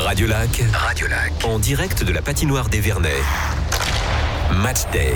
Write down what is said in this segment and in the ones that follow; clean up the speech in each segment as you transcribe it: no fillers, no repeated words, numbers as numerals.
Radiolac, en direct de la patinoire des Vernets. Match Day.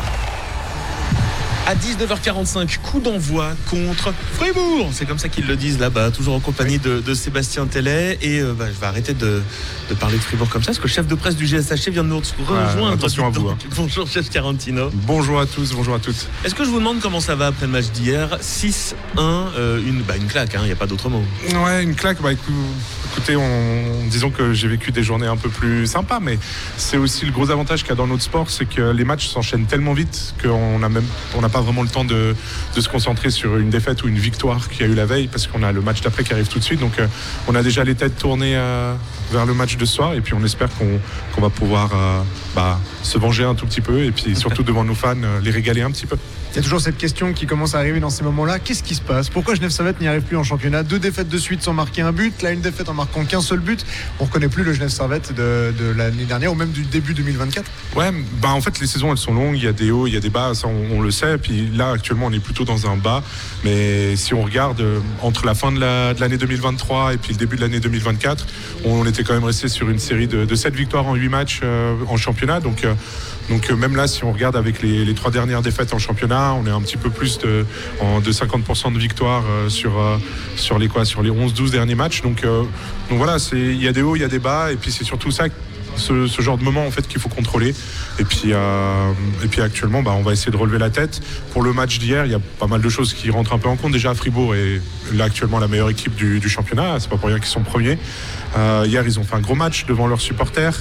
À 19h45, coup d'envoi contre Fribourg. C'est comme ça qu'ils le disent là-bas, toujours en compagnie de Sébastien Tellet. Et je vais arrêter de parler de Fribourg comme ça, parce que le chef de presse du GSHC vient de nous rejoindre. Attention à vous. Bonjour, chef Carantino. Bonjour à tous, bonjour à toutes. Est-ce que je vous demande comment ça va après le match d'hier ? 6-1, une claque, il n'y a pas d'autre mot. Ouais, une claque. Écoutez, disons que j'ai vécu des journées un peu plus sympas, mais c'est aussi le gros avantage qu'il y a dans notre sport, c'est que les matchs s'enchaînent tellement vite qu'on n'a pas vraiment le temps de se concentrer sur une défaite ou une victoire qu'il y a eu la veille, parce qu'on a le match d'après qui arrive tout de suite. Donc on a déjà les têtes tournées vers le match de ce soir, et puis on espère qu'on va pouvoir se venger un tout petit peu, et puis surtout devant nos fans, les régaler un petit peu. Il y a toujours cette question qui commence à arriver dans ces moments-là. Qu'est-ce qui se passe ? Pourquoi Genève Servette n'y arrive plus en championnat ? 2 défaites de suite sans marquer un but. Là, une défaite en marquant qu'un seul but. On ne reconnaît plus le Genève Servette de l'année dernière ou même du début 2024. Ouais, en fait, les saisons, elles sont longues. Il y a des hauts, il y a des bas. Ça, on le sait. Puis là, actuellement, on est plutôt dans un bas. Mais si on regarde entre la fin de l'année 2023 et puis le début de l'année 2024, on était quand même resté sur une série de 7 victoires en 8 matchs en championnat. Donc même là, si on regarde avec les 3 dernières défaites en championnat, on est un petit peu plus de 50% de victoires sur les 11-12 derniers matchs. Donc voilà, il y a des hauts, il y a des bas, et puis c'est surtout ça, ce genre de moment en fait qu'il faut contrôler. Et puis actuellement, on va essayer de relever la tête. Pour le match d'hier, il y a pas mal de choses qui rentrent un peu en compte. Déjà, Fribourg est là actuellement la meilleure équipe du championnat. C'est pas pour rien qu'ils sont premiers. Hier, ils ont fait un gros match devant leurs supporters.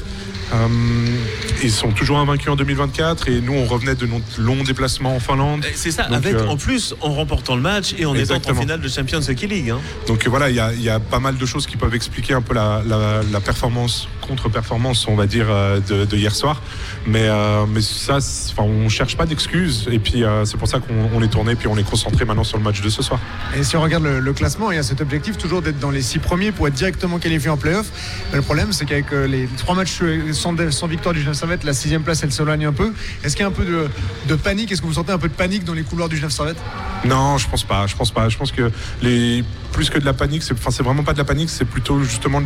Ils sont toujours invaincus en 2024, et nous on revenait de notre long déplacement en Finlande. C'est ça, donc, en plus en remportant le match et en étant en finale de Champions Hockey League. Donc voilà, il y a pas mal de choses qui peuvent expliquer un peu la performance, contre-performance on va dire de hier soir. Mais ça, on cherche pas d'excuses, et puis c'est pour ça qu'on est tourné, puis on est concentré maintenant sur le match de ce soir. Et si on regarde le classement, il y a cet objectif toujours d'être dans les 6 premiers pour être directement qualifié en play-off. Mais le problème, c'est qu'avec les 3 matchs sans victoire du Genève Servette, la 6e place elle s'éloigne un peu. Est-ce qu'il y a un peu de panique ? Est-ce que vous sentez un peu de panique dans les couloirs du Genève Servette ? Non, je pense pas. Je pense que plus que de la panique, c'est vraiment pas de la panique, c'est plutôt justement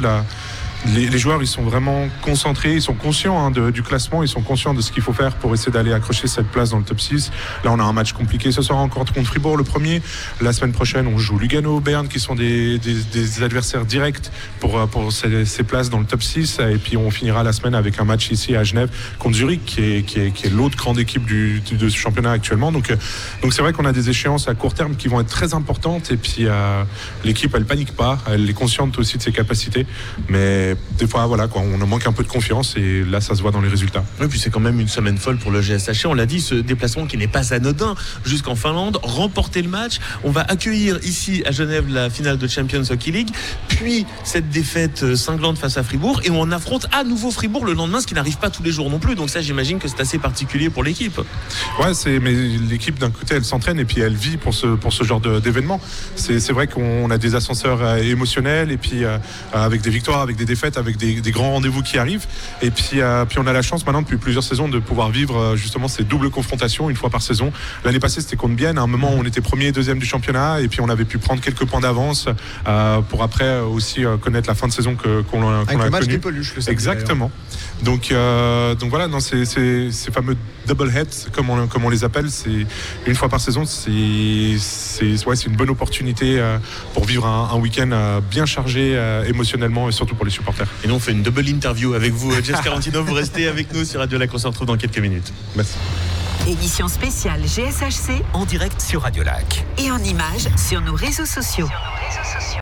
les joueurs, ils sont vraiment concentrés, ils sont conscients du classement, ils sont conscients de ce qu'il faut faire pour essayer d'aller accrocher cette place dans le top 6. Là, on a un match compliqué ce soir encore contre Fribourg, le premier. La semaine prochaine, on joue Lugano, Berne, qui sont des adversaires directs pour ces places dans le top 6. Et puis, on finira la semaine avec un match ici à Genève contre Zurich, qui est l'autre grande équipe de ce championnat actuellement. Donc c'est vrai qu'on a des échéances à court terme qui vont être très importantes. Et puis, l'équipe, elle panique pas. Elle est consciente aussi de ses capacités. Mais des fois, voilà, on en manque un peu de confiance, et là, ça se voit dans les résultats. Oui, puis c'est quand même une semaine folle pour le GSHC. On l'a dit, ce déplacement qui n'est pas anodin jusqu'en Finlande, remporter le match. On va accueillir ici à Genève la finale de Champions Hockey League, puis cette défaite cinglante face à Fribourg, et on affronte à nouveau Fribourg le lendemain, ce qui n'arrive pas tous les jours non plus. Donc ça, j'imagine que c'est assez particulier pour l'équipe. Ouais, mais l'équipe d'un côté, elle s'entraîne, et puis elle vit pour ce genre d'événement. C'est vrai qu'on a des ascenseurs émotionnels, et puis avec des victoires, avec des défaites, avec des grands rendez-vous qui arrivent, et puis on a la chance maintenant depuis plusieurs saisons de pouvoir vivre justement ces doubles confrontations une fois par saison. L'année passée, c'était contre Bienne, à un moment où on était premier et deuxième du championnat, et puis on avait pu prendre quelques points d'avance pour après aussi connaître la fin de saison qu'on a avec le match connu. des peluches, le samedi. Exactement. Donc voilà, ces fameux double heads comme on les appelle, c'est une fois par saison, c'est une bonne opportunité pour vivre un week-end bien chargé émotionnellement, et surtout pour les supporters. Et nous on fait une double interview avec vous, Jess Carantino. Vous restez avec nous sur Radiolac, on se retrouve dans quelques minutes. Merci. Édition spéciale GSHC En direct sur Radiolac. et en images sur nos réseaux sociaux.